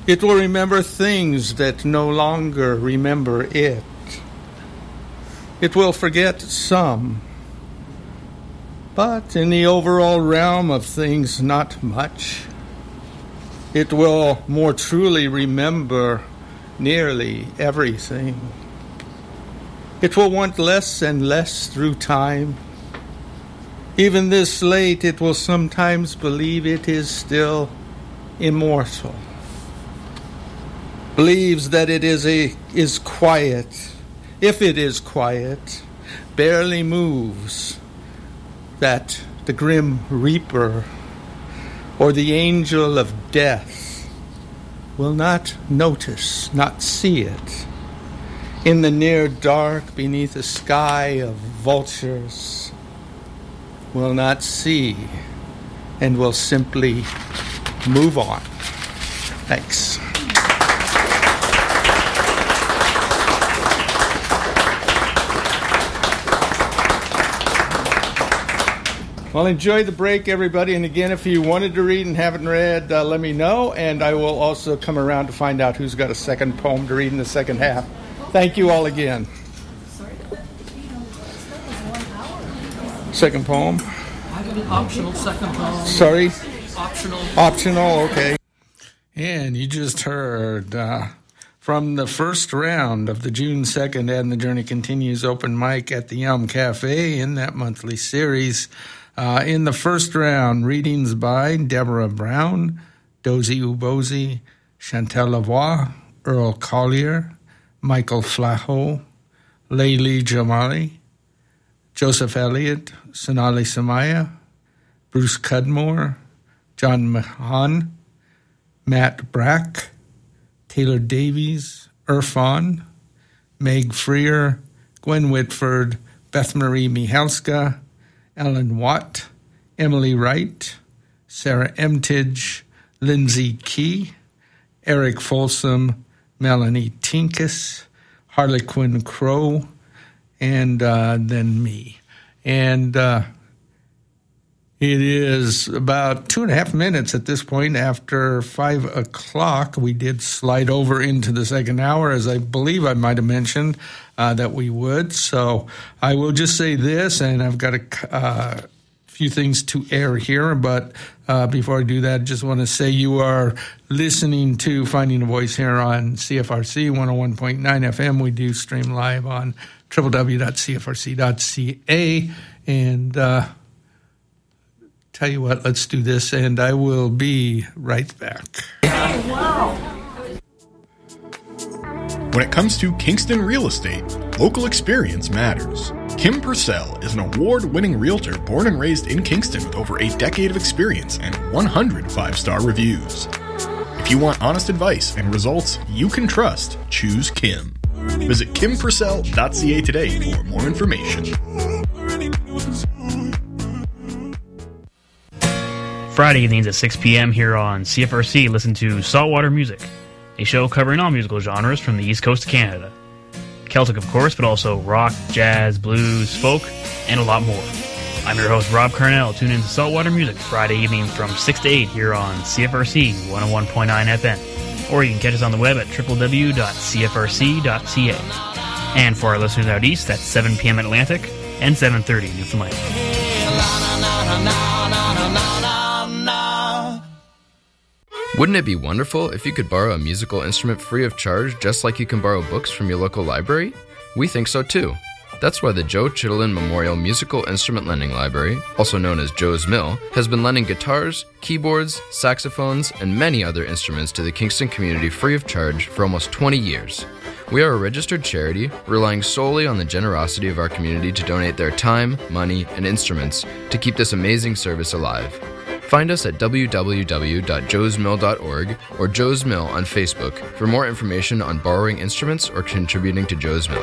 It will remember things that no longer remember it. It will forget some, but in the overall realm of things, not much. It will more truly remember nearly everything. It will want less and less through time. Even this late, it will sometimes believe it is still immortal. Believes that it is quiet. If it is quiet, barely moves, that the grim reaper or the angel of death will not notice, not see it. In the near dark, beneath a sky of vultures, will not see and will simply move on. Thanks. Well, enjoy the break, everybody. And again, if you wanted to read and haven't read, let me know. And I will also come around to find out who's got a second poem to read in the second half. Thank you all again. Second poem? Optional second poem. Sorry? Optional. Optional, okay. And you just heard from the first round of the June 2nd And the Journey Continues open mic at the Yum Cafe in that monthly series. In the first round, readings by Deborah Brown, Dozy Ubozy, Chantal Lavoie, Earl Collier, Michael Flahoe, Layli Jamali, Joseph Elliott, Sonali Samaya, Bruce Cudmore, John Mahan, Matt Brack, Taylor Davies, Irfan, Meg Freer, Gwen Whitford, Beth Marie Mihalska, Ellen Watt, Emily Wright, Sarah Emtage, Lindsay Key, Eric Folsom, Melanie Tinkus, Harlequin Crow, and then me. And it is about 2.5 minutes at this point after 5 o'clock. We did slide over into the second hour, as I believe I might have mentioned that we would. So I will just say this, and I've got a few things to air here, but before I do that, I just want to say you are listening to Finding a Voice here on CFRC 101.9 FM. We do stream live on www.cfrc.ca, and tell you what, let's do this, and I will be right back. When it comes to Kingston real estate, local experience matters. Kim Purcell is an award-winning realtor born and raised in Kingston with over a decade of experience and 100 5-star reviews. If you want honest advice and results you can trust, choose Kim. Visit kimpurcell.ca today for more information. Friday evenings at 6 p.m. here on CFRC, listen to Saltwater Music, a show covering all musical genres from the East Coast of Canada. Celtic, of course, but also rock, jazz, blues, folk, and a lot more. I'm your host, Rob Carnell. Tune in to Saltwater Music Friday evening from 6 to 8 here on CFRC 101.9 FM. Or you can catch us on the web at www.cfrc.ca. And for our listeners out east, that's 7 p.m. Atlantic and 7:30 Newfoundland. Wouldn't it be wonderful if you could borrow a musical instrument free of charge just like you can borrow books from your local library? We think so too. That's why the Joe Chittenden Memorial Musical Instrument Lending Library, also known as Joe's Mill, has been lending guitars, keyboards, saxophones, and many other instruments to the Kingston community free of charge for almost 20 years. We are a registered charity, relying solely on the generosity of our community to donate their time, money, and instruments to keep this amazing service alive. Find us at www.joesmill.org or Joe's Mill on Facebook for more information on borrowing instruments or contributing to Joe's Mill.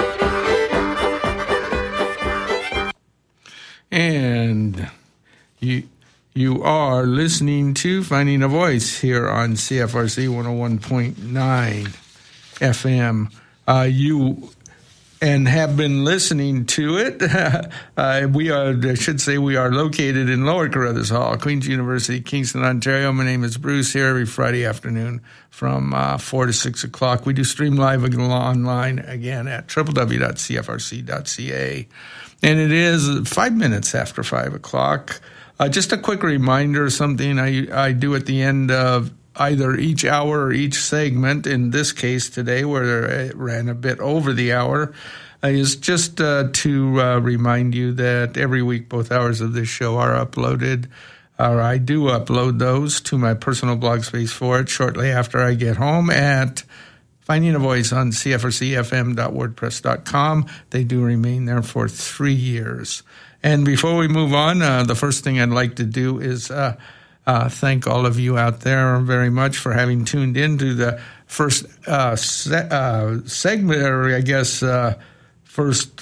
And you are listening to Finding a Voice here on CFRC 101.9 FM. and have been listening to it. We are located in Lower Carruthers Hall, Queen's University, Kingston, Ontario. My name is Bruce, here every Friday afternoon from 4 to 6 o'clock. We do stream live online again at www.cfrc.ca. And it is 5 minutes after 5 o'clock. Just a quick reminder, something I do at the end of either each hour or each segment, in this case today, where it ran a bit over the hour, is just to remind you that every week both hours of this show are uploaded, or I do upload those to my personal blog space for it shortly after I get home at Finding a Voice on cfrcfm.wordpress.com. They do remain there for 3 years. And before we move on, the first thing I'd like to do is thank all of you out there very much for having tuned in to the first segment, or I guess first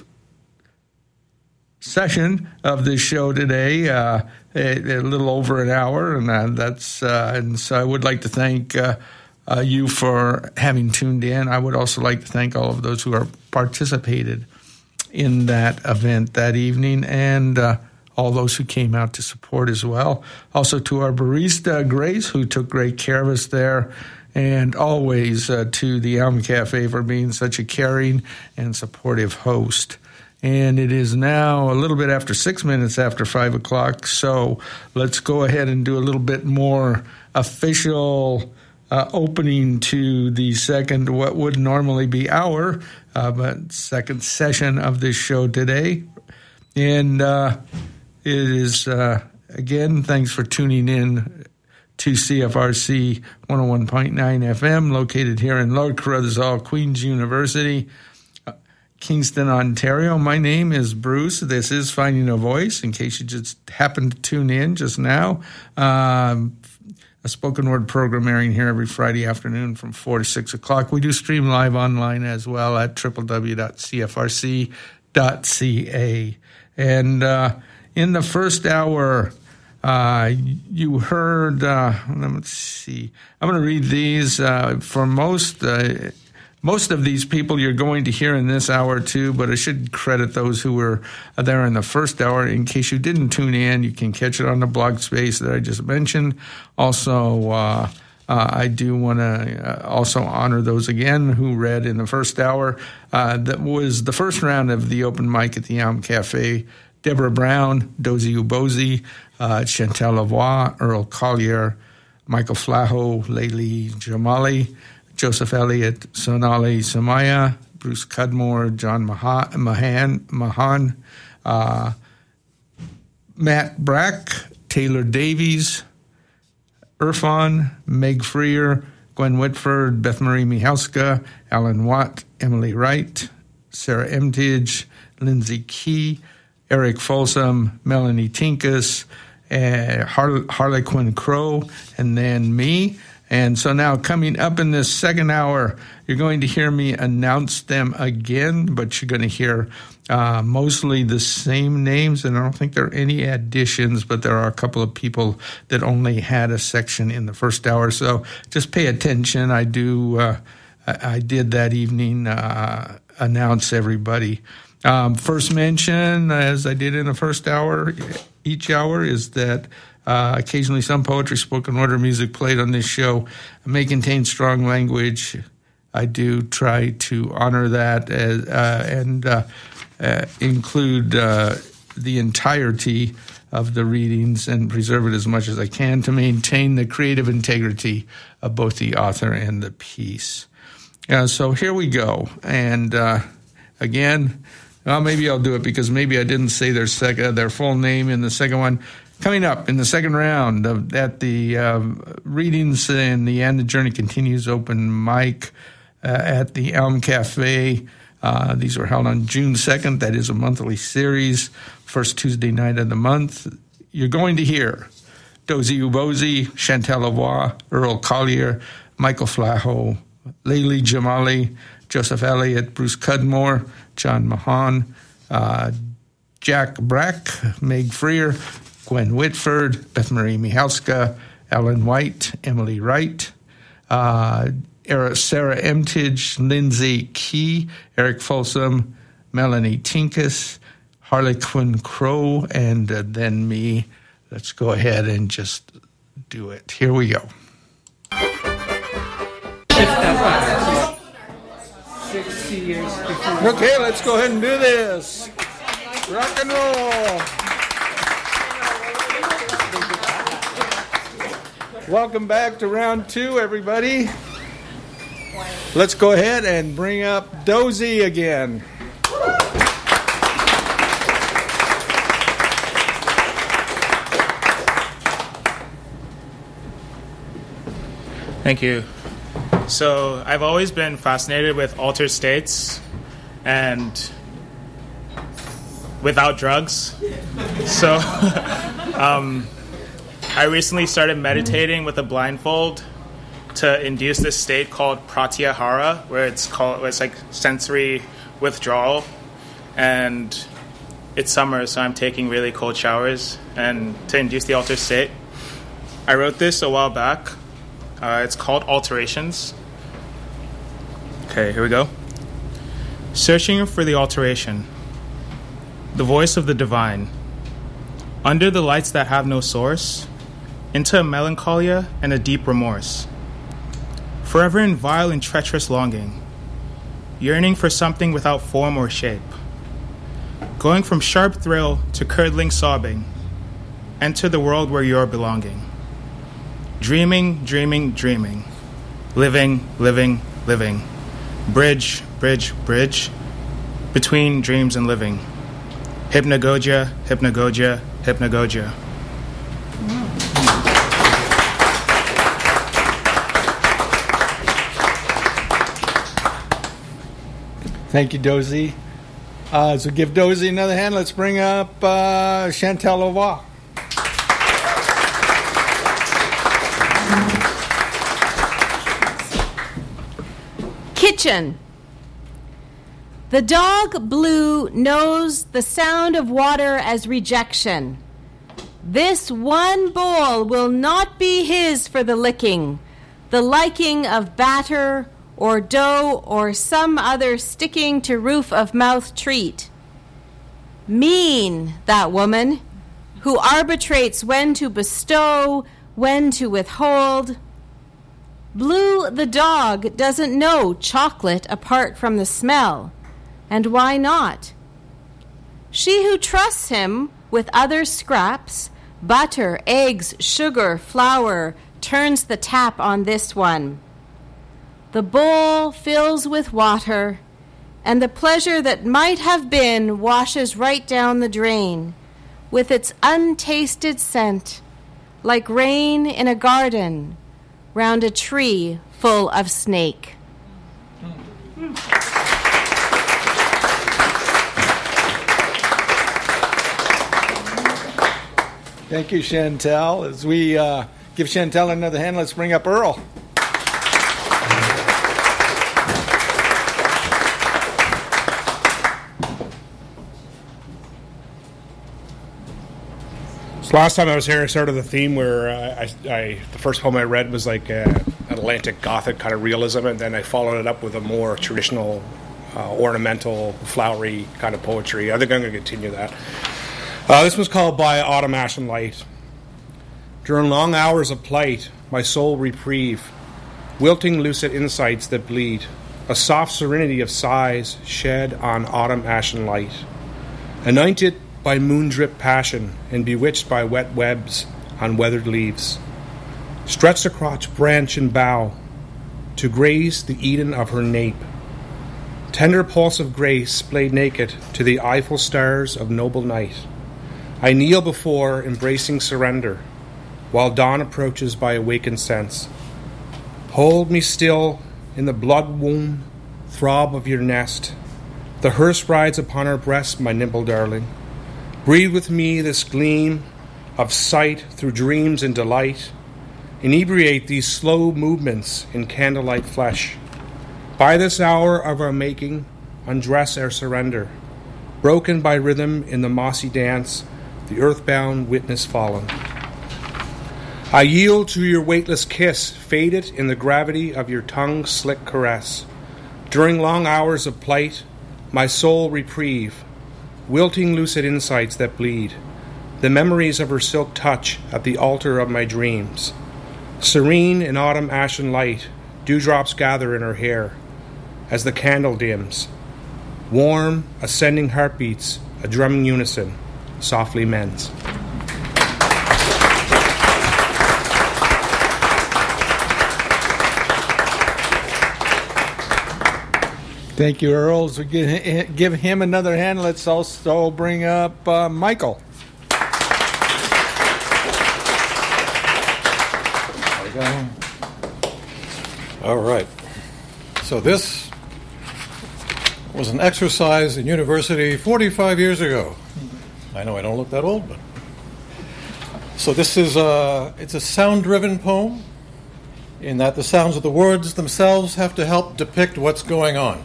session of this show today, a little over an hour, and and so I would like to thank you for having tuned in. I would also like to thank all of those who are participated in that event that evening, and all those who came out to support as well. Also to our barista, Grace, who took great care of us there, and always to the Elm Cafe for being such a caring and supportive host. And it is now a little bit after 6 minutes after 5 o'clock, so let's go ahead and do a little bit more official opening to the second, what would normally be our, but second session of this show today. And it is, again, thanks for tuning in to CFRC 101.9 FM, located here in Lower Carruthers Hall, Queen's University, Kingston, Ontario. My name is Bruce. This is Finding a Voice, in case you just happened to tune in just now. A spoken word program airing here every Friday afternoon from 4 to 6 o'clock. We do stream live online as well at www.cfrc.ca. And in the first hour, you heard, let's see, I'm going to read these. For most of these people you're going to hear in this hour too, but I should credit those who were there in the first hour. In case you didn't tune in, you can catch it on the blog space that I just mentioned. Also, I do want to also honor those again who read in the first hour. That was the first round of the open mic at the Elm Cafe. Deborah Brown, Dozie Ubozi, Chantal Lavoie, Earl Collier, Michael Flaho, Layli Jamali, Joseph Elliott, Sonali Samaya, Bruce Cudmore, John Mahan, Matt Brack, Taylor Davies, Irfan, Meg Freer, Gwen Whitford, Beth Marie Michalska, Alan Watt, Emily Wright, Sarah Emtage, Lindsay Key, Eric Folsom, Melanie Tinkus, Harlequin Crow, and then me. And so now coming up in this second hour, you're going to hear me announce them again, but you're going to hear mostly the same names, and I don't think there are any additions, but there are a couple of people that only had a section in the first hour. So just pay attention. I did that evening announce everybody. First mention, as I did in the first hour, each hour, is that occasionally some poetry, spoken word, or music played on this show may contain strong language. I do try to honor that and include the entirety of the readings and preserve it as much as I can to maintain the creative integrity of both the author and the piece. So here we go. And again, well, maybe I'll do it because maybe I didn't say their full name in the second one. Coming up in the second round at the readings in the And the Journey Continues open mic at the Elm Cafe. These were held on June 2nd. That is a monthly series, first Tuesday night of the month. You're going to hear Dozie Ubozi, Chantal Lavoie, Earl Collier, Michael Flaho, Layli Jamali, Joseph Elliott, Bruce Cudmore, John Mahan, Jack Brack, Meg Freer, Gwen Whitford, Beth Marie Michalska, Ellen White, Emily Wright, Sarah Emtage, Lindsay Key, Eric Folsom, Melanie Tinkus, Harlequin Crow, and then me. Let's go ahead and just do it. Here we go. 60 years before. Okay, let's go ahead and do this. Rock and roll. Welcome back to round 2, everybody. Let's go ahead and bring up Dozy again. Thank you. So I've always been fascinated with altered states and without drugs. So I recently started meditating with a blindfold to induce this state called pratyahara, where it's like sensory withdrawal. And it's summer, so I'm taking really cold showers and to induce the altered state. I wrote this a while back. It's called Alterations. Okay, here we go. Searching for the alteration. The voice of the divine. Under the lights that have no source, into a melancholia and a deep remorse. Forever in vile and treacherous longing. Yearning for something without form or shape. Going from sharp thrill to curdling sobbing. Enter the world where you're belonging. Dreaming, dreaming, dreaming. Living, living, living. Bridge, bridge, bridge. Between dreams and living. Hypnagogia, hypnagogia, hypnagogia. Thank you, Dozy. So give Dozy another hand. Let's bring up Chantal Lavoie. Kitchen. The dog Blue knows the sound of water as rejection. This one bowl will not be his for the licking, the liking of batter or dough or some other sticking to roof of mouth treat. Mean, that woman, who arbitrates when to bestow, when to withhold. Blue the dog doesn't know chocolate apart from the smell. And why not? She who trusts him with other scraps, butter, eggs, sugar, flour, turns the tap on this one. The bowl fills with water, and the pleasure that might have been washes right down the drain, with its untasted scent, like rain in a garden, round a tree full of snake. Thank you, Chantal. As we give Chantal another hand, let's bring up Earl. So last time I was here, I started the theme where the first poem I read was like an Atlantic Gothic kind of realism, and then I followed it up with a more traditional, ornamental, flowery kind of poetry. I think I'm going to continue that. This was called By Autumn Ash and Light. During long hours of plight, my soul reprieve, wilting lucid insights that bleed, a soft serenity of sighs shed on autumn ash and light, anointed by moon-dripped passion and bewitched by wet webs on weathered leaves, stretched across branch and bough to graze the Eden of her nape, tender pulse of grace splayed naked to the eyeful stars of noble night. I kneel before embracing surrender, while dawn approaches by awakened sense. Hold me still in the blood-womb throb of your nest. The hearse rides upon her breast, my nimble darling. Breathe with me this gleam of sight through dreams and delight. Inebriate these slow movements in candlelight flesh. By this hour of our making, undress our surrender. Broken by rhythm in the mossy dance, the earthbound witness fallen. I yield to your weightless kiss, faded in the gravity of your tongue's slick caress. During long hours of plight, my soul reprieve, wilting lucid insights that bleed, the memories of her silk touch at the altar of my dreams. Serene in autumn ashen light, dewdrops gather in her hair as the candle dims. Warm, ascending heartbeats, a drumming unison, softly mends. Thank you, Earl. So give him another hand. Let's also bring up Michael. All right. So this was an exercise in university 45 years ago. I know I don't look that old, but... So this is it's a sound-driven poem in that the sounds of the words themselves have to help depict what's going on.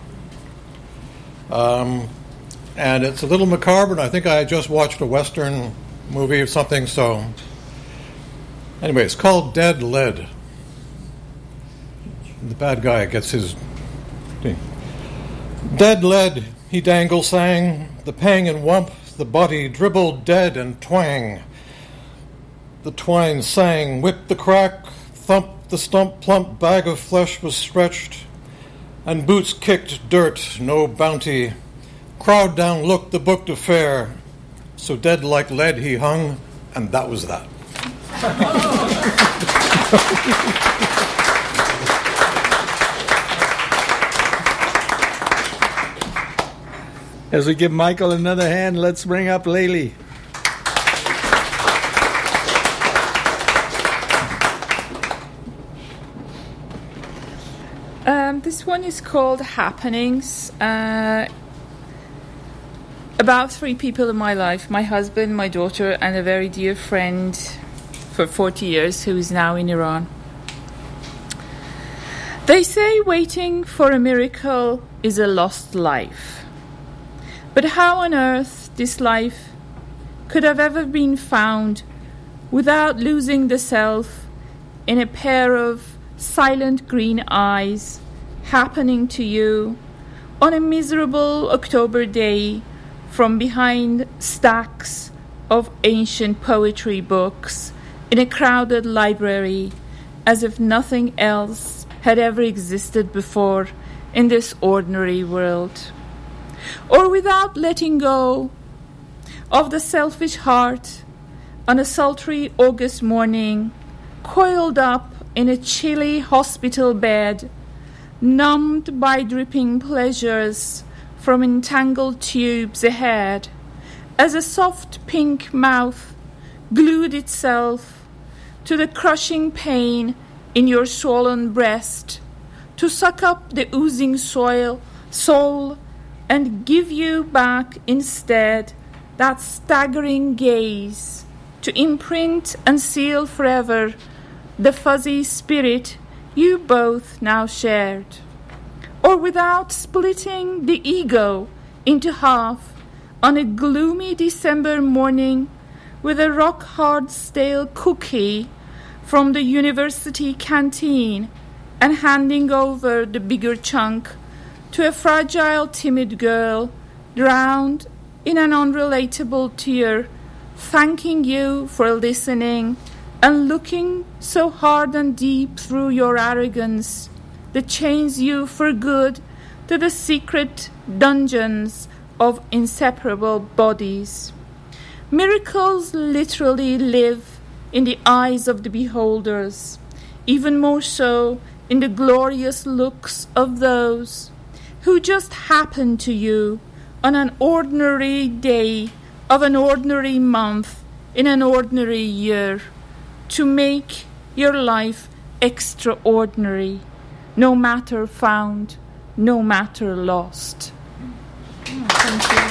And it's a little macabre, and I think I just watched a Western movie or something, so... Anyway, it's called Dead Lead. The bad guy gets his thing. Dead lead, he dangle sang, the pang and whump, the body dribbled dead and twang. The twine sang, whip the crack, thump the stump, plump bag of flesh was stretched, and boots kicked dirt, no bounty. Crowd down looked the booked affair, so dead like lead he hung, and that was that. As we give Michael another hand, let's bring up Laylee. This one is called Happenings. About 3 people in my life: my husband, my daughter, and a very dear friend for 40 years who is now in Iran. They say waiting for a miracle is a lost life. But how on earth this life could have ever been found without losing the self in a pair of silent green eyes happening to you on a miserable October day from behind stacks of ancient poetry books in a crowded library, as if nothing else had ever existed before in this ordinary world. Or without letting go of the selfish heart on a sultry August morning, coiled up in a chilly hospital bed, numbed by dripping pleasures from entangled tubes ahead, as a soft pink mouth glued itself to the crushing pain in your swollen breast, to suck up the oozing soul and give you back instead that staggering gaze, to imprint and seal forever the fuzzy spirit you both now shared. Or without splitting the ego into half on a gloomy December morning with a rock-hard stale cookie from the university canteen and handing over the bigger chunk to a fragile, timid girl drowned in an unrelatable tear, thanking you for listening and looking so hard and deep through your arrogance that chains you for good to the secret dungeons of inseparable bodies. Miracles literally live in the eyes of the beholders, even more so in the glorious looks of those who just happen to you on an ordinary day of an ordinary month in an ordinary year to make your life extraordinary, no matter found, no matter lost. Thank you.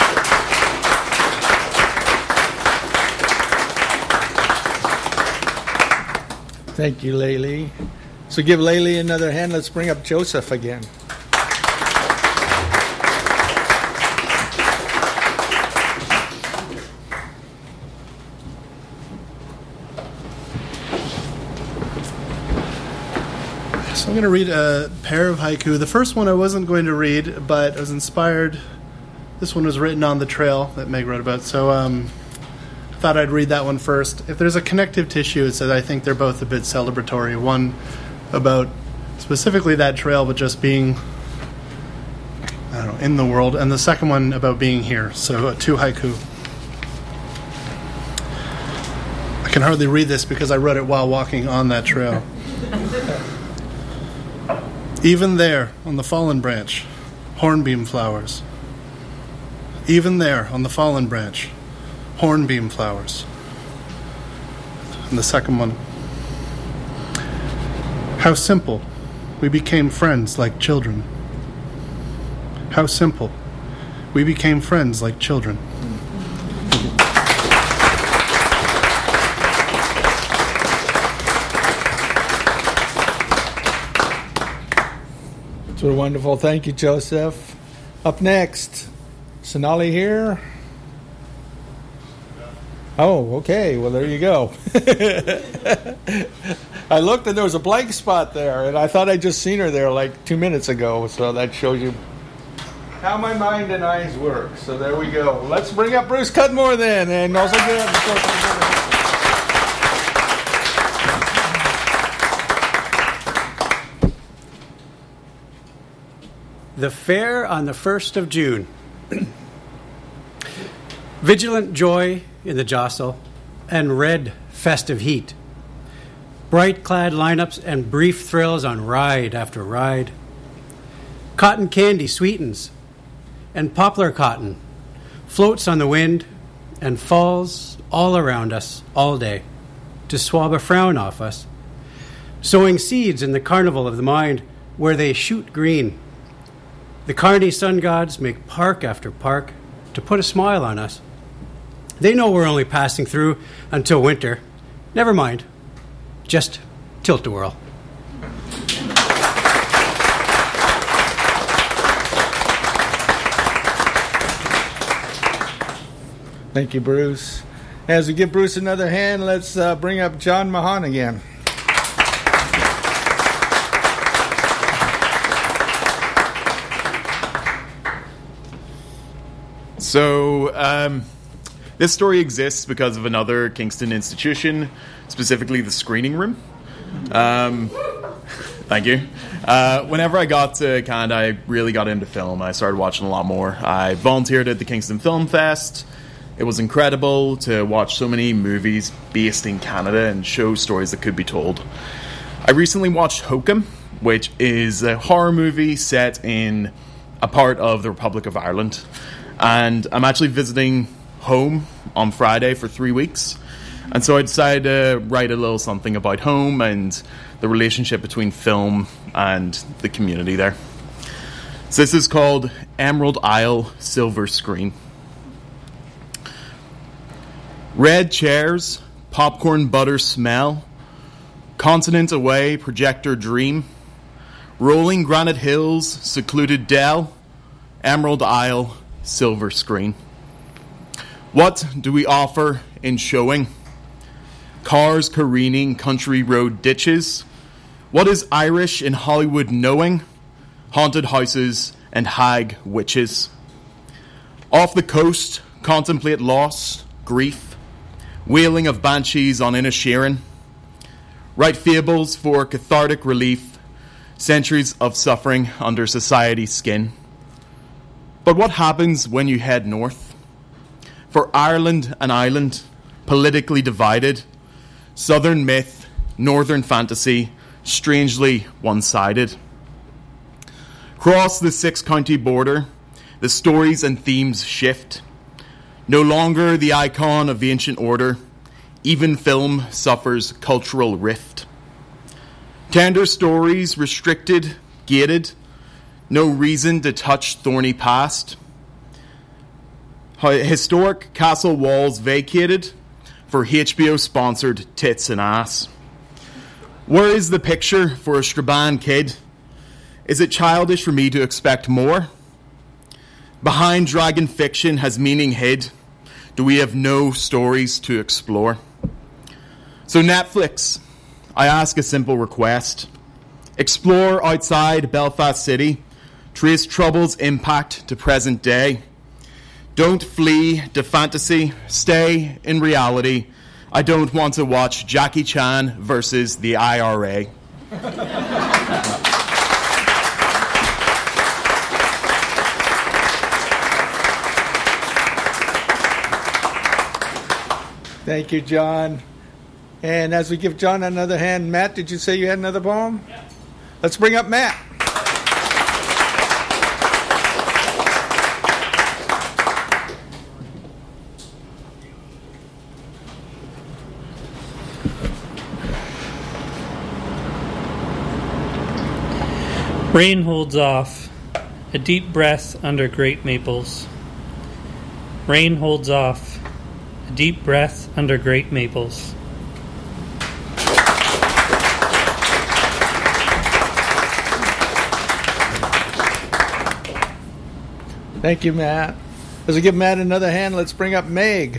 Thank you, Laylee. So give Laylee another hand. Let's bring up Joseph again. So I'm going to read a pair of haiku. The first one I wasn't going to read, but I was inspired This one was written on the trail that Meg wrote about, so I thought I'd read that one first. If there's a connective tissue, it says I think they're both a bit celebratory. One about specifically that trail, but just being, I don't know, in the world, and the second one about being here. So 2 haiku. I can hardly read this because I wrote it while walking on that trail. Even there, on the fallen branch, hornbeam flowers. Even there, on the fallen branch, hornbeam flowers. And the second one. How simple, we became friends like children. How simple, we became friends like children. Sort of wonderful. Thank you, Joseph. Up next, Sonali here. Oh, okay. Well, there you go. I looked and there was a blank spot there, and I thought I'd just seen her there like 2 minutes ago. So that shows you how my mind and eyes work. So there we go. Let's bring up Bruce Cudmore then, and also get The fair on the 1st of June. Vigilant joy in the jostle and red festive heat. Bright-clad lineups and brief thrills on ride after ride. Cotton candy sweetens, and poplar cotton floats on the wind and falls all around us all day to swab a frown off us, sowing seeds in the carnival of the mind where they shoot green. The carny sun gods make park after park to put a smile on us. They know we're only passing through until winter. Never mind. Just tilt-a-whirl. Thank you, Bruce. As we give Bruce another hand, let's bring up John Mahan again. So, this story exists because of another Kingston institution, specifically the screening room. Thank you. Whenever I got to Canada, I really got into film. I started watching a lot more. I volunteered at the Kingston Film Fest. It was incredible to watch so many movies based in Canada and show stories that could be told. I recently watched Hokum, which is a horror movie set in a part of the Republic of Ireland. And I'm actually visiting home on Friday for 3 weeks. And so I decided to write a little something about home and the relationship between film and the community there. So this is called Emerald Isle Silver Screen. Red chairs, popcorn butter smell, continent away, projector dream, rolling granite hills, secluded dell, Emerald Isle silver screen. What do we offer in showing? Cars careening country road ditches. What is Irish in Hollywood knowing? Haunted houses and hag witches. Off the coast, contemplate loss, grief, wailing of banshees on Inisherin. Write fables for cathartic relief, centuries of suffering under society's skin. But what happens when you head north? For Ireland, an island, politically divided, southern myth, northern fantasy, strangely one-sided. Cross the 6-county border, the stories and themes shift. No longer the icon of ancient order, even film suffers cultural rift. Tender stories restricted, gated, no reason to touch thorny past. Historic castle walls vacated for HBO-sponsored tits and ass. Where is the picture for a Strabane kid? Is it childish for me to expect more? Behind dragon fiction has meaning hid. Do we have no stories to explore? So Netflix, I ask a simple request. Explore outside Belfast City. Trace trouble's impact to present day. Don't flee to fantasy. Stay in reality. I don't want to watch Jackie Chan versus the IRA. Thank you, John. And as we give John another hand, Matt, did you say you had another poem? Yeah. Let's bring up Matt. Rain holds off, a deep breath under great maples. Rain holds off, a deep breath under great maples. Thank you, Matt. As we give Matt another hand, let's bring up Meg.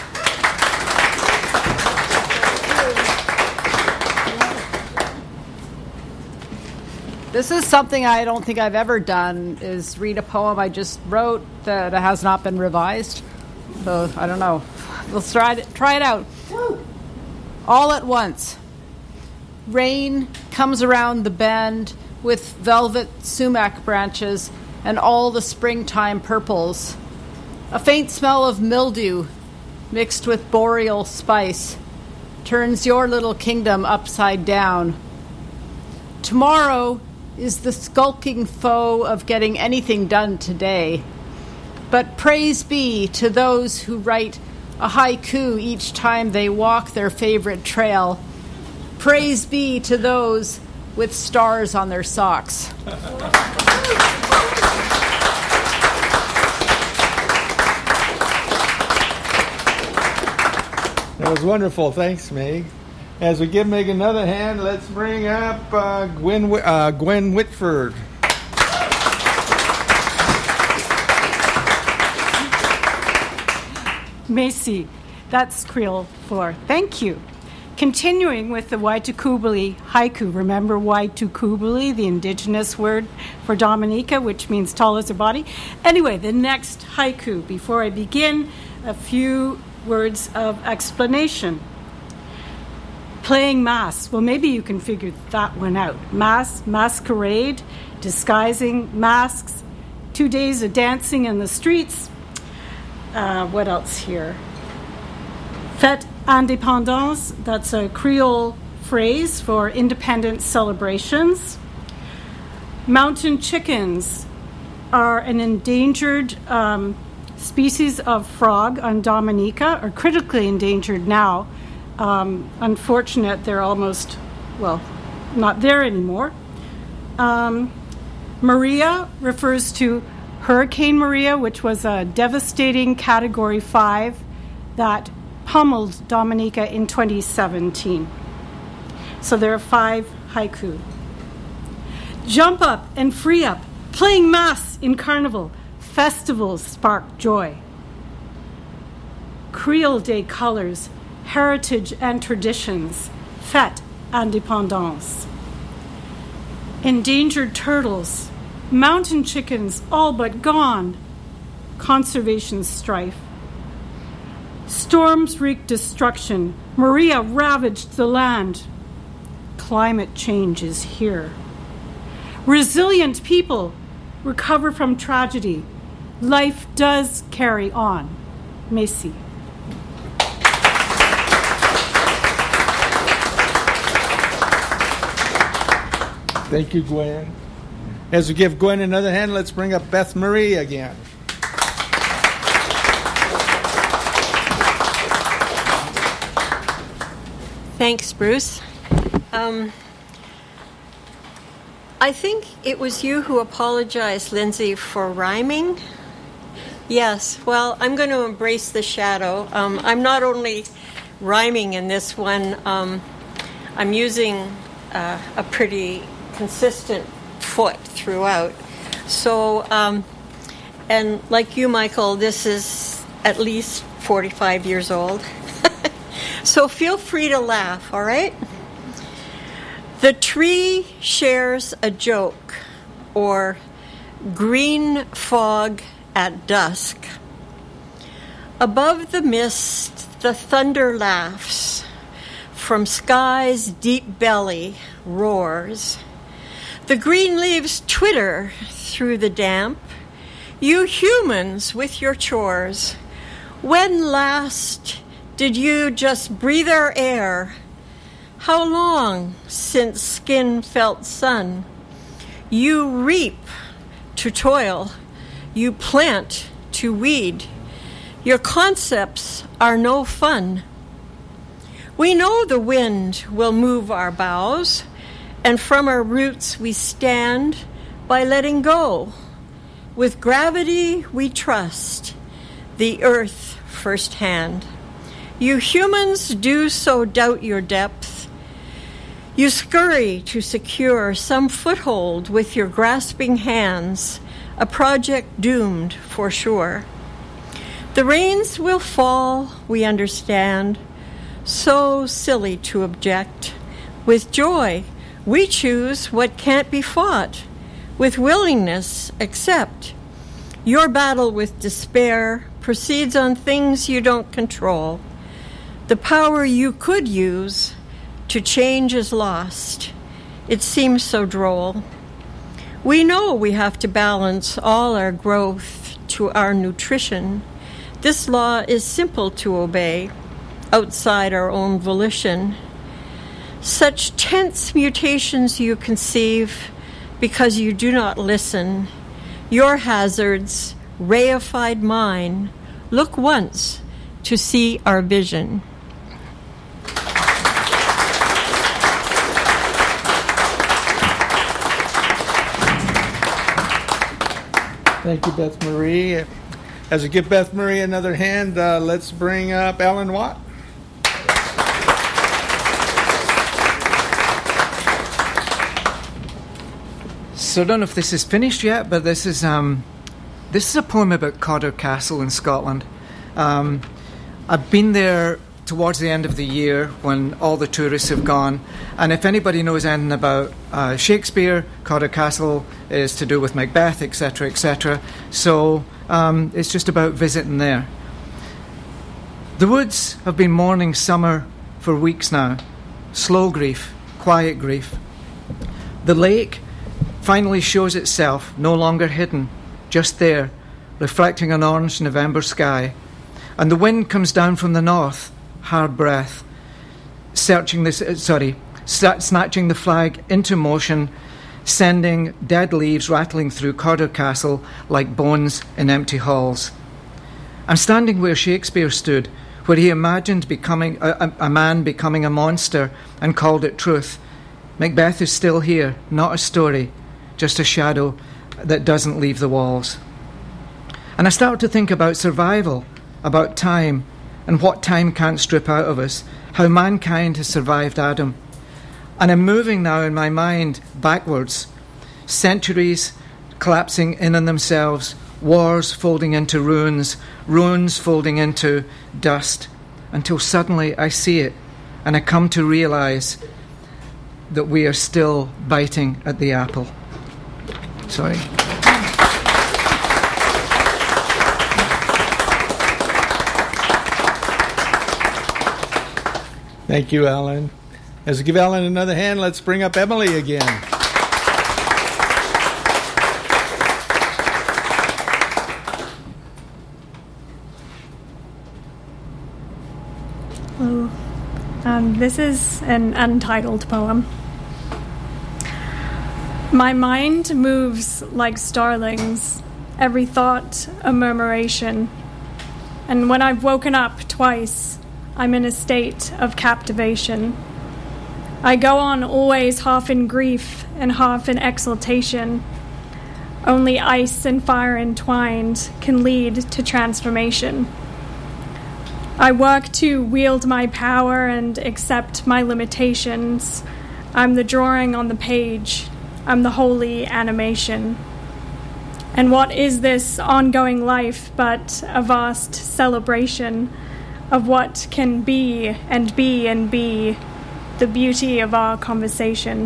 This is something I don't think I've ever done, is read a poem I just wrote that has not been revised. So, I don't know. Let's try it out. All at once. Rain comes around the bend with velvet sumac branches and all the springtime purples. A faint smell of mildew mixed with boreal spice turns your little kingdom upside down. Tomorrow is the skulking foe of getting anything done today. But praise be to those who write a haiku each time they walk their favorite trail. Praise be to those with stars on their socks. That was wonderful. Thanks, Meg. As we give Meg another hand, let's bring up Gwen Whitford. Macy, that's Creole for thank you. Continuing with the Waitukubuli haiku. Remember Waitukubuli, the indigenous word for Dominica, which means tall as a body? Anyway, the next haiku. Before I begin, a few words of explanation. Playing mass. Well, maybe you can figure that one out. Mass, masquerade, disguising, masks, 2 days of dancing in the streets. What else here? Fête indépendance, that's a Creole phrase for independence celebrations. Mountain chickens are an endangered species of frog on Dominica, are critically endangered now. Unfortunate, they're almost, not there anymore. Maria refers to Hurricane Maria, which was a devastating Category 5 that pummeled Dominica in 2017. So there are 5 haiku. Jump up and free up, playing mass in carnival. Festivals spark joy. Creole Day colors, heritage and traditions, fête indépendance. Endangered turtles, mountain chickens all but gone, conservation strife. Storms wreaked destruction, Maria ravaged the land. Climate change is here. Resilient people recover from tragedy. Life does carry on. Macy. Thank you, Gwen. As we give Gwen another hand, let's bring up Beth Marie again. Thanks, Bruce. I think it was you who apologized, Lindsay, for rhyming. Yes, well, I'm going to embrace the shadow. I'm not only rhyming in this one, I'm using a pretty consistent foot throughout. So, and like you, Michael, this is at least 45 years old. So feel free to laugh, all right? The tree shares a joke, or green fog at dusk. Above the mist, the thunder laughs. From sky's deep belly roars. The green leaves twitter through the damp. You humans with your chores. When last did you just breathe our air? How long since skin felt sun? You reap to toil. You plant to weed. Your concepts are no fun. We know the wind will move our boughs, and from our roots we stand by letting go. With gravity we trust the earth firsthand. You humans do so doubt your depth. You scurry to secure some foothold with your grasping hands, a project doomed for sure. The rains will fall, we understand. So silly to object. With joy, we choose what can't be fought. With willingness, accept. Your battle with despair proceeds on things you don't control. The power you could use to change is lost. It seems so droll. We know we have to balance all our growth to our nutrition. This law is simple to obey, outside our own volition. Such tense mutations you conceive because you do not listen. Your hazards, reified mine, look once to see our vision. Thank you, Beth Marie. As we give Beth Marie another hand, let's bring up Alan Watt. So I don't know if this is finished yet, but this is a poem about Cawdor Castle in Scotland. I've been there towards the end of the year when all the tourists have gone, and if anybody knows anything about Shakespeare, Cawdor Castle is to do with Macbeth, etc., etc. So it's just about visiting there. The woods have been mourning summer for weeks now. Slow grief, quiet grief. The lake finally shows itself, no longer hidden, just there, reflecting an orange November sky. And the wind comes down from the north, hard breath, snatching the flag into motion, sending dead leaves rattling through Cawdor Castle like bones in empty halls. I'm standing where Shakespeare stood, where he imagined becoming a man becoming a monster and called it truth. Macbeth is still here, not a story, just a shadow that doesn't leave the walls. And I start to think about survival, about time, and what time can't strip out of us, how mankind has survived Adam. And I'm moving now in my mind backwards, centuries collapsing in on themselves, wars folding into ruins, ruins folding into dust, until suddenly I see it, and I come to realize that we are still biting at the apple. Sorry. Thank you, Alan. As we give Alan another hand, let's bring up Emily again. Hello. This is an untitled poem. My mind moves like starlings, every thought a murmuration. And when I've woken up twice, I'm in a state of captivation. I go on always half in grief and half in exultation. Only ice and fire entwined can lead to transformation. I work to wield my power and accept my limitations. I'm the drawing on the page. I'm the holy animation. And what is this ongoing life but a vast celebration of what can be and be and be, the beauty of our conversation.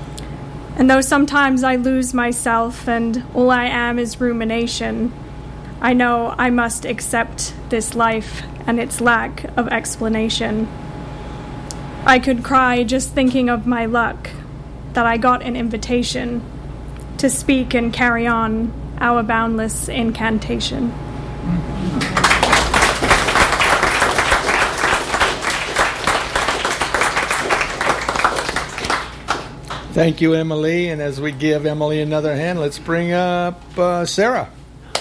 And though sometimes I lose myself and all I am is rumination, I know I must accept this life and its lack of explanation. I could cry just thinking of my luck, that I got an invitation to speak and carry on our boundless incantation. Thank you, Emily. And as we give Emily another hand, let's bring up Sarah.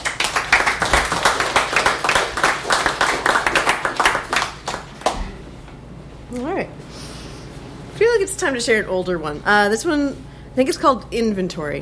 All right. I feel like it's time to share an older one. This one, I think it's called Inventory.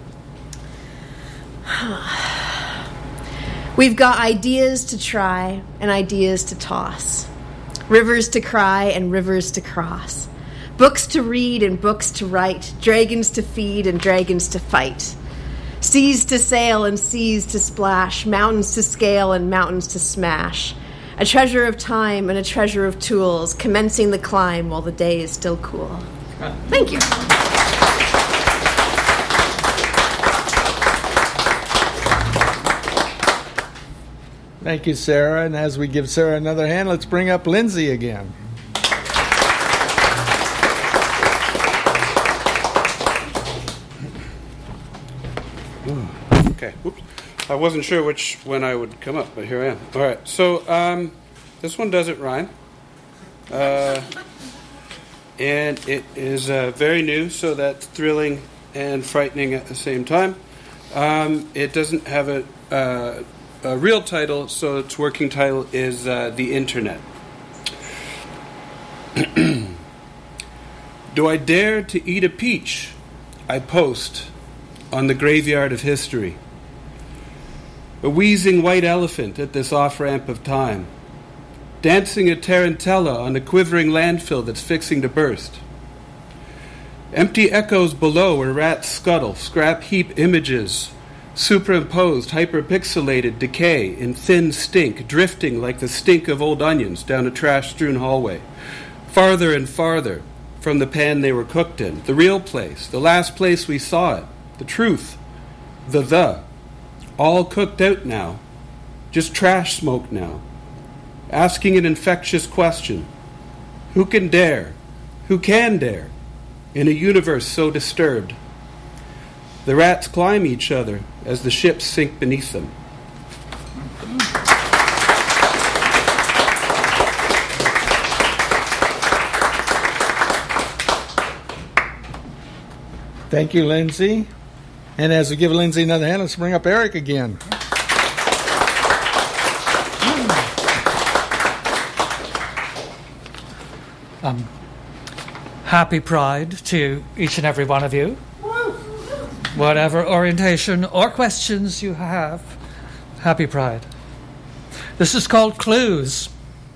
We've got ideas to try and ideas to toss. Rivers to cry and rivers to cross. Books to read and books to write. Dragons to feed and dragons to fight. Seas to sail and seas to splash. Mountains to scale and mountains to smash. A treasure of time and a treasure of tools, commencing the climb while the day is still cool. Thank you. Thank you, Sarah. And as we give Sarah another hand, let's bring up Lindsay again. Okay. Whoops. I wasn't sure which one I would come up, but here I am. All right. So this one doesn't rhyme. And it is very new, so that's thrilling and frightening at the same time. It doesn't have a real title, so its working title is The Internet. Do I dare to eat a peach? I post on the graveyard of history. A wheezing white elephant at this off-ramp of time, dancing a tarantella on a quivering landfill that's fixing to burst. Empty echoes below where rats scuttle, scrap heap images, superimposed, hyperpixelated decay in thin stink, drifting like the stink of old onions down a trash-strewn hallway. Farther and farther from the pan they were cooked in, the real place, the last place we saw it, the truth, the. All cooked out now, just trash smoke now, asking an infectious question. Who can dare, in a universe so disturbed? The rats climb each other as the ships sink beneath them. Thank you, Lindsay. And as we give Lindsay another hand, let's bring up Eric again. Happy Pride to each and every one of you. Whatever orientation or questions you have, happy Pride. This is called Clues.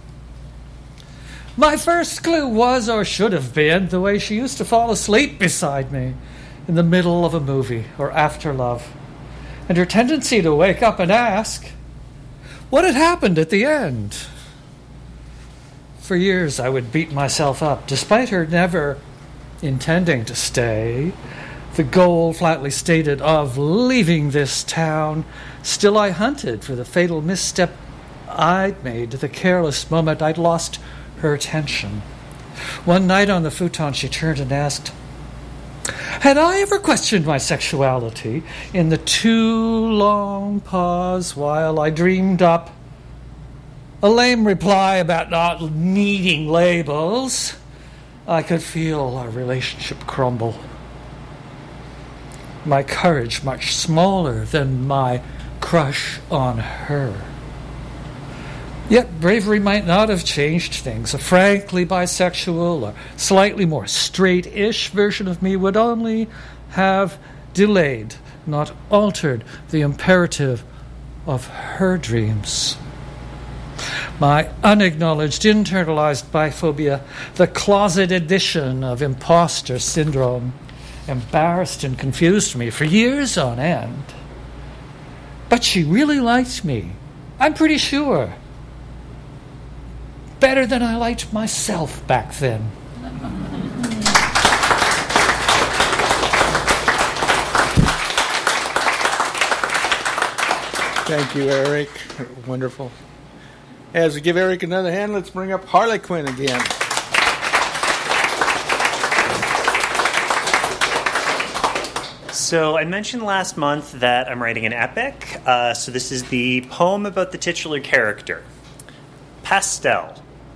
My first clue was, or should have been, the way she used to fall asleep beside me in the middle of a movie or after love, and her tendency to wake up and ask what had happened at the end. For years I would beat myself up, despite her never intending to stay. The goal flatly stated of leaving this town. Still I hunted for the fatal misstep I'd made, the careless moment I'd lost her attention. One night on the futon she turned and asked, had I ever questioned my sexuality? In the too long pause while I dreamed up a lame reply about not needing labels, I could feel our relationship crumble. My courage much smaller than my crush on her. Yet bravery might not have changed things. A frankly bisexual or slightly more straight-ish version of me would only have delayed, not altered, the imperative of her dreams. My unacknowledged, internalized biphobia, the closet edition of imposter syndrome, embarrassed and confused me for years on end. But she really liked me, I'm pretty sure. Better than I liked myself back then. Thank you, Eric. Wonderful. As we give Eric another hand, let's bring up Harlequin again. So I mentioned last month that I'm writing an epic. So this is the poem about the titular character, Pastel.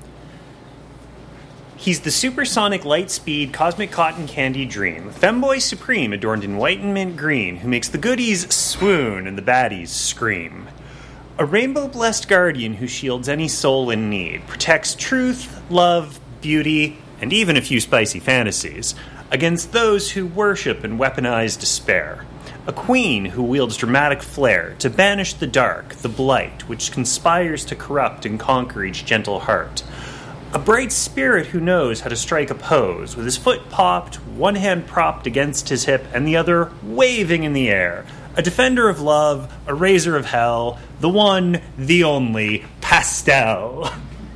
He's the supersonic light-speed cosmic cotton candy dream, femboy supreme adorned in white and mint green, who makes the goodies swoon and the baddies scream. A rainbow-blessed guardian who shields any soul in need, protects truth, love, beauty, and even a few spicy fantasies against those who worship and weaponize despair. A queen who wields dramatic flair to banish the dark, the blight, which conspires to corrupt and conquer each gentle heart. A bright spirit who knows how to strike a pose, with his foot popped, one hand propped against his hip, and the other waving in the air. A defender of love, a raiser of hell, the one, the only, Pastel.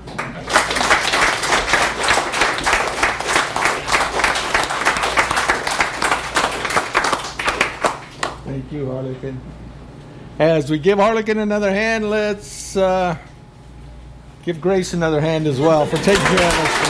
Thank you, Harlequin. As we give Harlequin another hand, let's give Grace another hand as well for taking care of us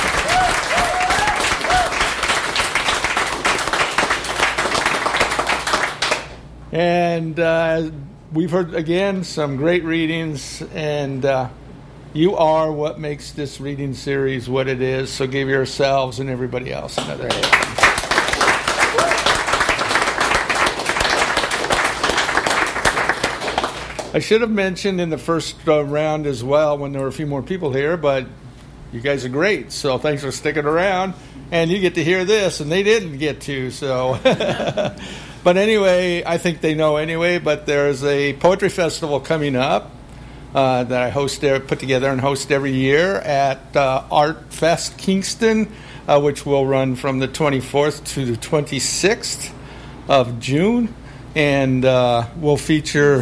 tonight. And we've heard, again, some great readings, and you are what makes this reading series what it is, so give yourselves and everybody else another hand. I should have mentioned in the first round as well when there were a few more people here, but you guys are great, so thanks for sticking around. And you get to hear this, and they didn't get to, so. But anyway, I think they know anyway, but there's a poetry festival coming up that I put together and host every year at Art Fest Kingston, which will run from the 24th to the 26th of June, and will feature...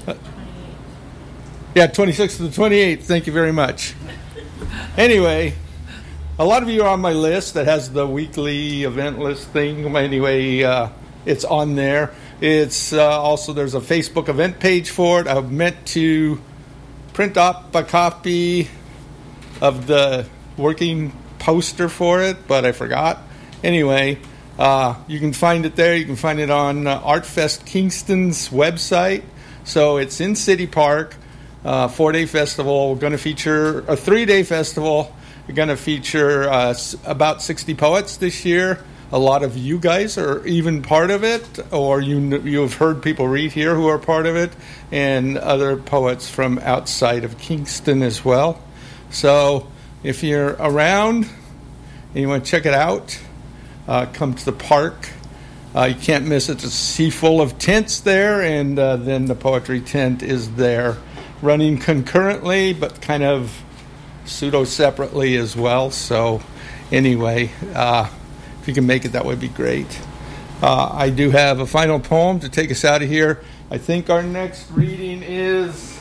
26th to the 28th. Thank you very much. Anyway, a lot of you are on my list that has the weekly event list thing. Anyway, it's on there. It's also, there's a Facebook event page for it. I meant to print up a copy of the working poster for it, but I forgot. Anyway, you can find it there. You can find it on ArtFest Kingston's website. So it's in City Park. 4-day festival. We're going to feature a 3-day festival. We're going to feature about 60 poets this year. A lot of you guys are even part of it, or you've heard people read here who are part of it, and other poets from outside of Kingston as well. So if you're around and you want to check it out, come to the park. You can't miss it. It's a sea full of tents there, and then the poetry tent is there, running concurrently, but kind of pseudo-separately as well. So anyway, if you can make it, that would be great. I do have a final poem to take us out of here. I think our next reading is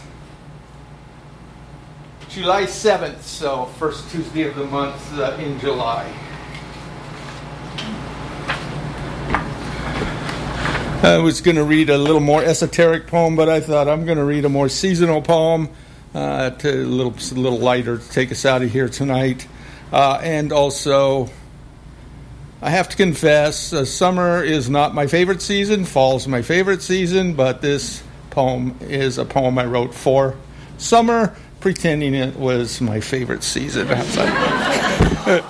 July 7th, so first Tuesday of the month in July. I was going to read a little more esoteric poem, but I thought I'm going to read a more seasonal poem, a little lighter to take us out of here tonight. And also, I have to confess, summer is not my favorite season, fall's my favorite season, but this poem is a poem I wrote for summer, pretending it was my favorite season outside.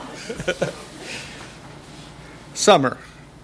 Summer.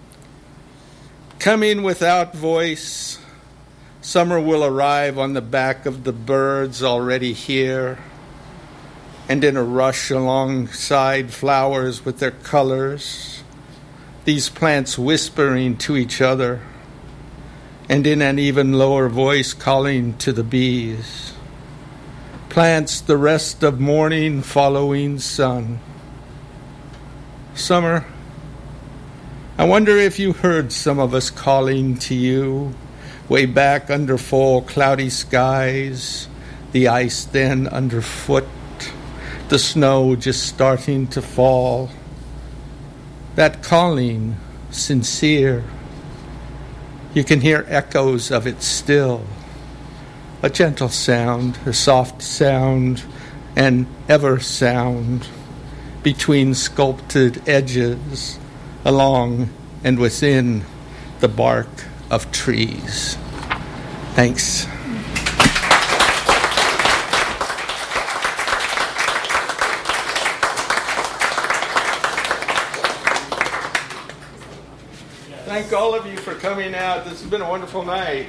Coming without voice, summer will arrive on the back of the birds already here, and in a rush alongside flowers with their colors, these plants whispering to each other, and in an even lower voice calling to the bees. Plants the rest of morning following sun. Summer, I wonder if you heard some of us calling to you, way back under full cloudy skies, the ice then underfoot, the snow just starting to fall. That calling, sincere, you can hear echoes of it still, a gentle sound, a soft sound, an ever sound between sculpted edges, along and within the bark of trees. Thanks. Thank all of you for coming out. This has been a wonderful night.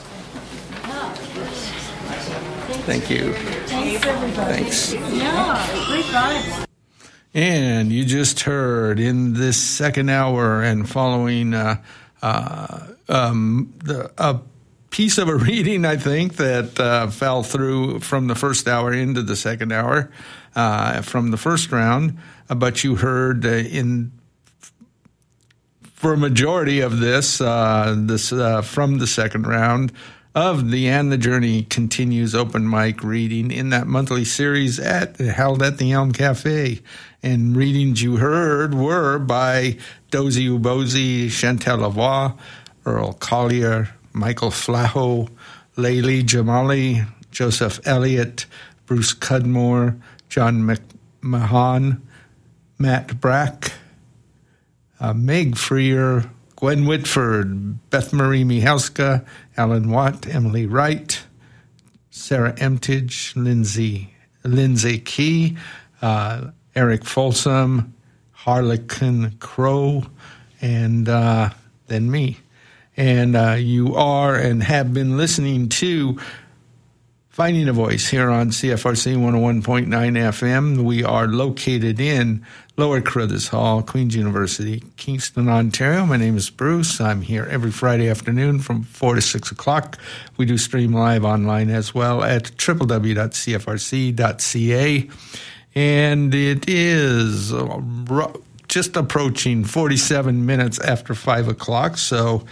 Thank you. Thanks, everybody. Thanks. Yeah, great vibes. And you just heard in this second hour and following a piece of a reading, I think, that fell through from the first hour into the second hour from the first round. But you heard for a majority of this from the second round of the And the Journey Continues open mic reading in that monthly series held at the Elm Cafe. And readings you heard were by Dozy Ubozy, Chantal Lavoie, Earl Collier, Michael Flaho, Layli Jamali, Joseph Elliott, Bruce Cudmore, John McMahon, Matt Brack, Meg Freer, Gwen Whitford, Beth Marie Michalska, Alan Watt, Emily Wright, Sarah Emtage, Lindsay Key, Eric Folsom, Harlequin Crow, and then me. And you are and have been listening to Finding a Voice here on CFRC 101.9 FM. We are located in Lower Carruthers Hall, Queen's University, Kingston, Ontario. My name is Bruce. I'm here every Friday afternoon from 4 to 6 o'clock. We do stream live online as well at www.cfrc.ca. And it is just approaching 47 minutes after 5 o'clock. So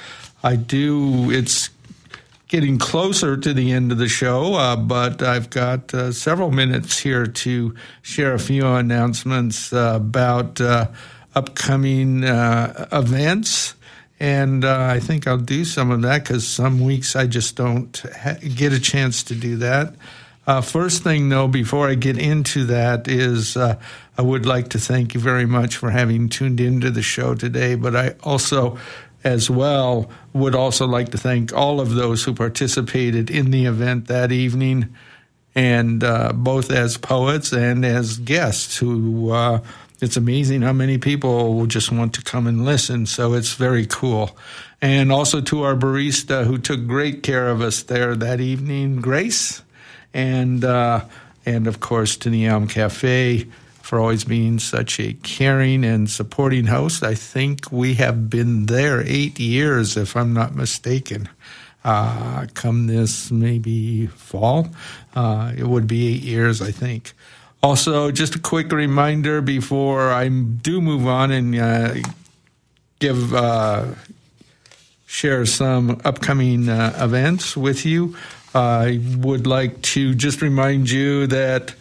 it's getting closer to the end of the show, but I've got several minutes here to share a few announcements about upcoming events. And I think I'll do some of that because some weeks I just don't get a chance to do that. First thing, though, before I get into that is I would like to thank you very much for having tuned into the show today, but I also as well would also like to thank all of those who participated in the event that evening, and both as poets and as guests who it's amazing how many people will just want to come and listen, so it's very cool. And also to our barista who took great care of us there that evening, Grace, and of course to the Elm Cafe for always being such a caring and supporting host. I think we have been there 8 years, if I'm not mistaken. Come this maybe fall, it would be 8 years, I think. Also, just a quick reminder before I do move on and share some upcoming events with you. I would like to just remind you that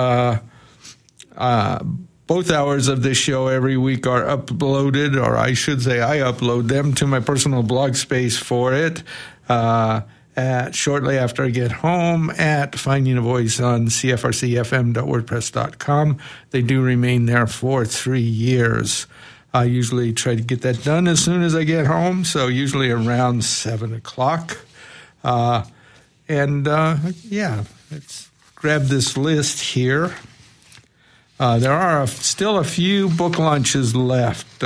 both hours of this show every week are uploaded, or I should say I upload them to my personal blog space for it shortly after I get home at Finding a Voice on cfrcfm.wordpress.com. They do remain there for 3 years. I usually try to get that done as soon as I get home, so usually around 7 o'clock. Let's grab this list here. There are still a few book launches left.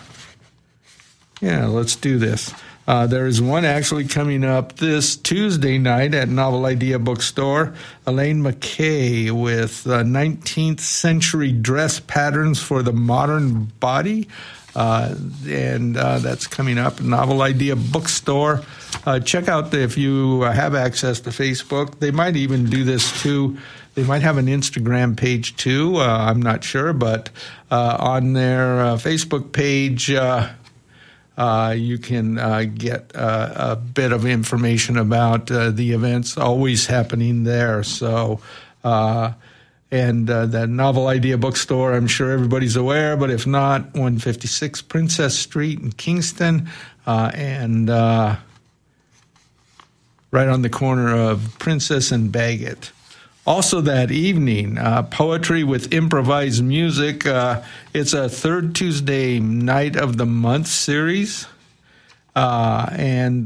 Let's do this. There is one actually coming up this Tuesday night at Novel Idea Bookstore. Elaine McKay with 19th Century Dress Patterns for the Modern Body. That's coming up at Novel Idea Bookstore. Check out if you have access to Facebook. They might even do this too. They might have an Instagram page too. I'm not sure, but on their Facebook page, you can get a bit of information about the events always happening there. So, that Novel Idea Bookstore, I'm sure everybody's aware, but if not, 156 Princess Street in Kingston, right on the corner of Princess and Bagot. Also that evening, Poetry with Improvised Music. It's a third Tuesday night of the month series. And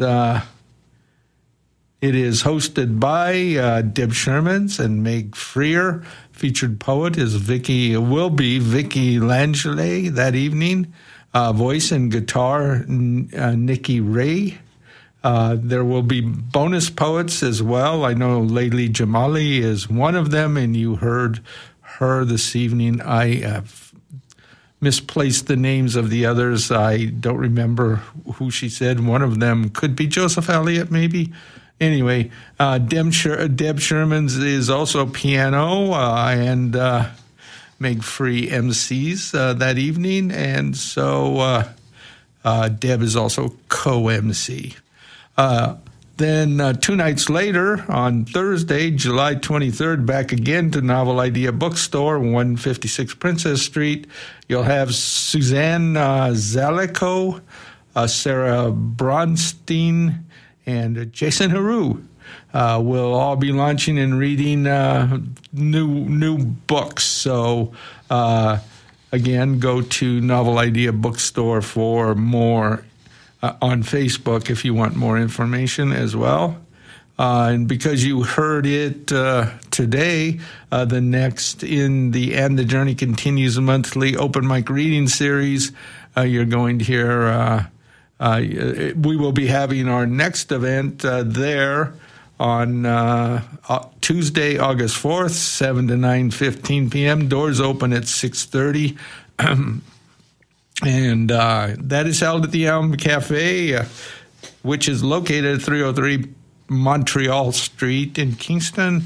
it is hosted by Deb Shermans and Meg Freer. Featured poet will be Vicky Langele that evening. Voice and guitar, Nikki Ray. There will be bonus poets as well. I know Layli Jamali is one of them, and you heard her this evening. I have misplaced the names of the others. I don't remember who she said. One of them could be Joseph Elliott, maybe. Anyway, Deb Shermans is also piano, and Meg Free MCs that evening, and so Deb is also co-MC. Then 2 nights later, on Thursday, July 23rd, back again to Novel Idea Bookstore, 156 Princess Street. You'll have Suzanne Zalico, Sarah Bronstein, and Jason Haru. Will all be launching and reading new books. So, again, go to Novel Idea Bookstore for more on Facebook if you want more information as well. And because you heard it today, the next in the And the Journey Continues monthly open mic reading series, you're going to hear we will be having our next event there on Tuesday, August 4th, 7 to 9:15 p.m. Doors open at 6:30. And that is held at the Elm Cafe, which is located at 303 Montreal Street in Kingston.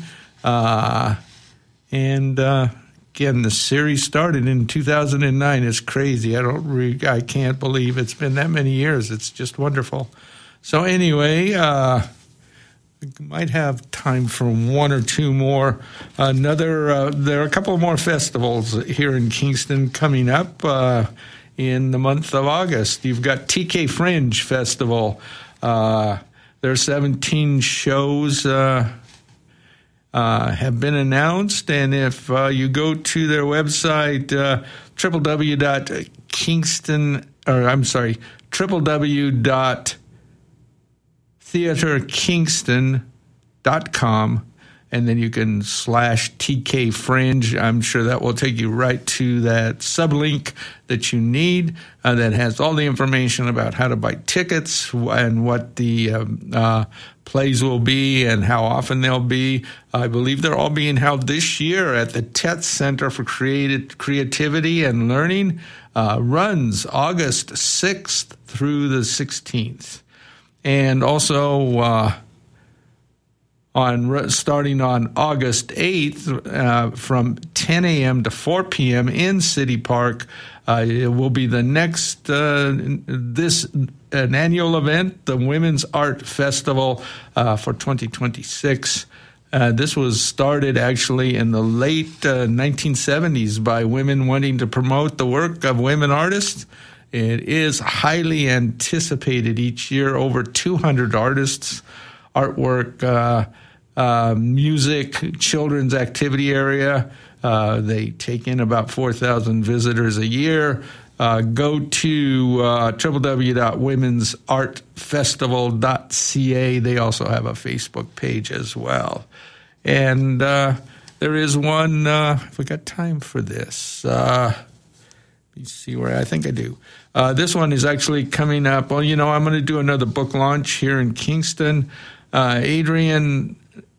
Again, the series started in 2009. It's crazy. I can't believe it's been that many years. It's just wonderful. So anyway, we might have time for one or two more. There are a couple more festivals here in Kingston coming up in the month of August. You've got TK Fringe Festival. There are 17 shows have been announced, and if you go to their website, www.theaterkingston.com, and then you can /TK Fringe. I'm sure that will take you right to that sublink that you need that has all the information about how to buy tickets and what the plays will be and how often they'll be. I believe they're all being held this year at the Tetz Center for Creativity and Learning. Runs August 6th through the 16th. And also starting on August 8th from 10 a.m. to 4 p.m. in City Park. It will be the next an annual event, the Women's Art Festival for 2026. This was started actually in the late 1970s by women wanting to promote the work of women artists. It is highly anticipated each year. Over 200 artists, artwork, music, children's activity area. They take in about 4,000 visitors a year. Go to www.womensartfestival.ca. They also have a Facebook page as well. And there is one, if we got time for this, let me see where I think I do. This one is actually coming up. Well, I'm going to do another book launch here in Kingston. Adrian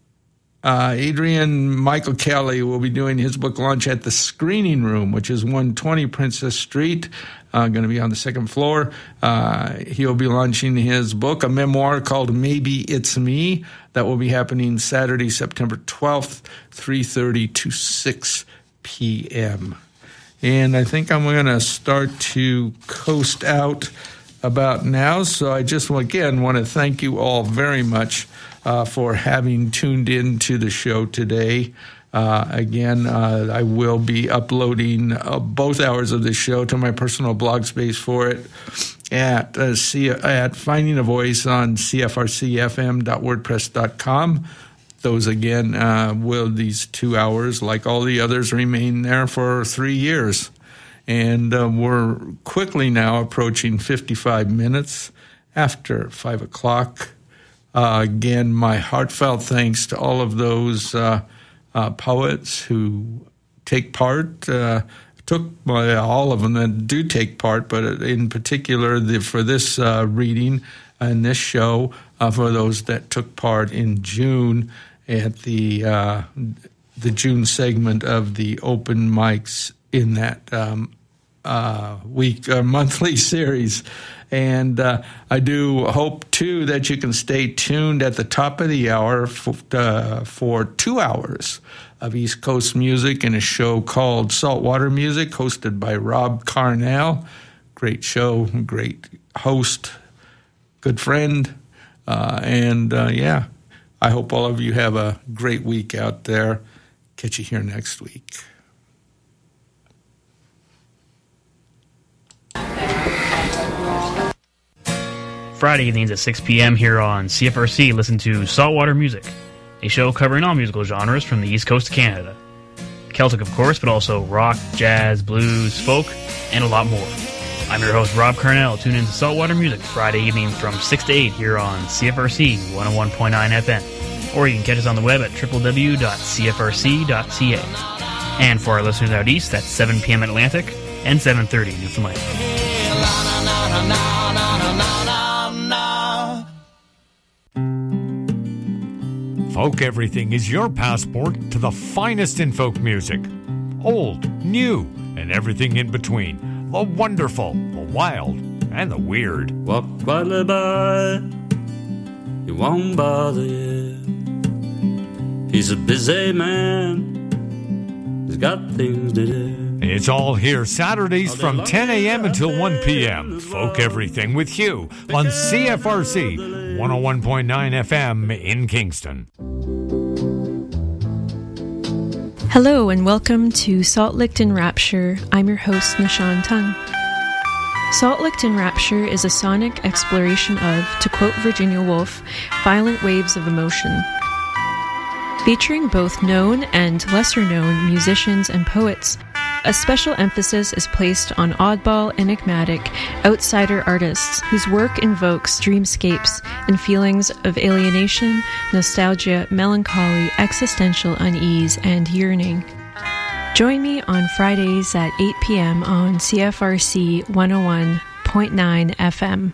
Michael Kelly will be doing his book launch at the Screening Room, which is 120 Princess Street, going to be on the second floor. He'll be launching his book, a memoir called Maybe It's Me, that will be happening Saturday, September 12th, 3:30 to 6 p.m. And I think I'm going to start to coast out about now. So I just, again, want to thank you all very much for having tuned in to the show today. Again, I will be uploading both hours of the show to my personal blog space for it at Finding a Voice on cfrcfm.wordpress.com. Those, again, these 2 hours, like all the others, remain there for 3 years. And we're quickly now approaching 55 minutes after 5 o'clock. Again, my heartfelt thanks to all of those poets who take part, all of them that do take part, but in particular for this reading and this show, for those that took part in June at the June segment of the open mics in that monthly series. And I do hope, too, that you can stay tuned at the top of the hour for 2 hours of East Coast music in a show called Saltwater Music, hosted by Rob Carnell. Great show, great host, good friend. I hope all of you have a great week out there. Catch you here next week. Friday evenings at 6 p.m. here on CFRC, listen to Saltwater Music, a show covering all musical genres from the East Coast of Canada. Celtic, of course, but also rock, jazz, blues, folk, and a lot more. I'm your host, Rob Carnell. Tune in to Saltwater Music Friday evening from 6 to 8 here on CFRC 101.9 FM. Or you can catch us on the web at www.cfrc.ca. And for our listeners out east, that's 7 p.m. Atlantic and 7:30 Newfoundland. Folk Everything is your passport to the finest in folk music. Old, new, and everything in between. The wonderful, the wild, and the weird. Walk quietly by, he won't bother you. He's a busy man, he's got things to do. It's all here Saturdays from 10 a.m. until 1 p.m. Folk Everything with Hugh on CFRC 101.9 FM in Kingston. Hello and welcome to Salt Licked in Rapture. I'm your host, Nishan Tung. Salt Licked in Rapture is a sonic exploration of, to quote Virginia Woolf, violent waves of emotion. Featuring both known and lesser-known musicians and poets, a special emphasis is placed on oddball, enigmatic, outsider artists whose work invokes dreamscapes and feelings of alienation, nostalgia, melancholy, existential unease, and yearning. Join me on Fridays at 8 p.m. on CFRC 101.9 FM.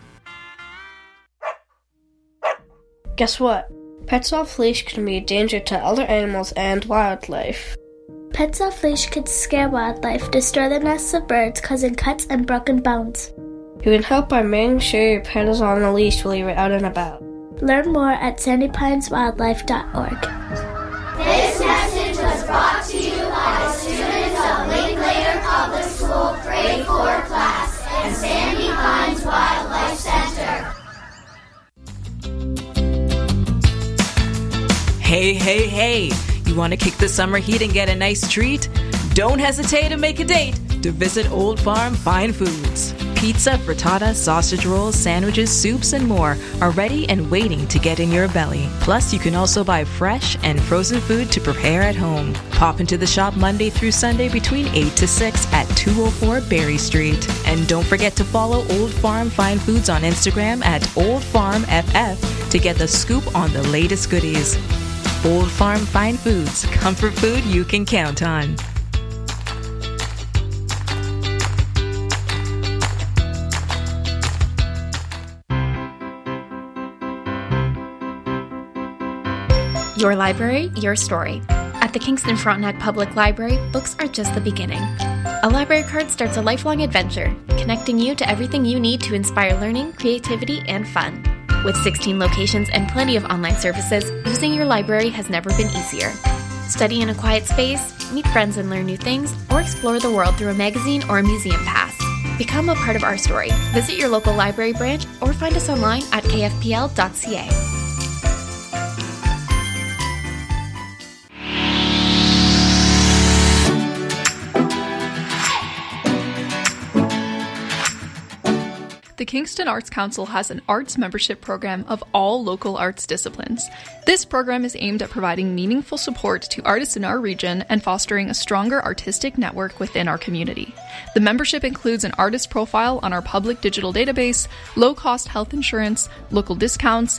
Guess what? Pets off leash can be a danger to other animals and wildlife. Pets off leash can scare wildlife, destroy the nests of birds, causing cuts and broken bones. You can help by making sure your pet is on a leash while you're out and about. Learn more at sandypineswildlife.org. This message was brought to you by the students of Linklater Public School Grade 4 class and Sandy Pines Wildlife Center. Hey, hey, hey! You want to kick the summer heat and get a nice treat? Don't hesitate to make a date to visit Old Farm Fine Foods. Pizza, frittata, sausage rolls, sandwiches, soups, and more are ready and waiting to get in your belly. Plus, you can also buy fresh and frozen food to prepare at home. Pop into the shop Monday through Sunday between 8 to 6 at 204 Berry Street. And don't forget to follow Old Farm Fine Foods on Instagram at OldFarmFF to get the scoop on the latest goodies. Old Farm Fine Foods, comfort food you can count on. Your library, your story. At the Kingston Frontenac Public Library, books are just the beginning. A library card starts a lifelong adventure, connecting you to everything you need to inspire learning, creativity, and fun. With 16 locations and plenty of online services, using your library has never been easier. Study in a quiet space, meet friends and learn new things, or explore the world through a magazine or a museum pass. Become a part of our story. Visit your local library branch or find us online at kfpl.ca. the Kingston Arts Council has an arts membership program of all local arts disciplines. This program is aimed at providing meaningful support to artists in our region and fostering a stronger artistic network within our community. The membership includes an artist profile on our public digital database, low-cost health insurance, local discounts,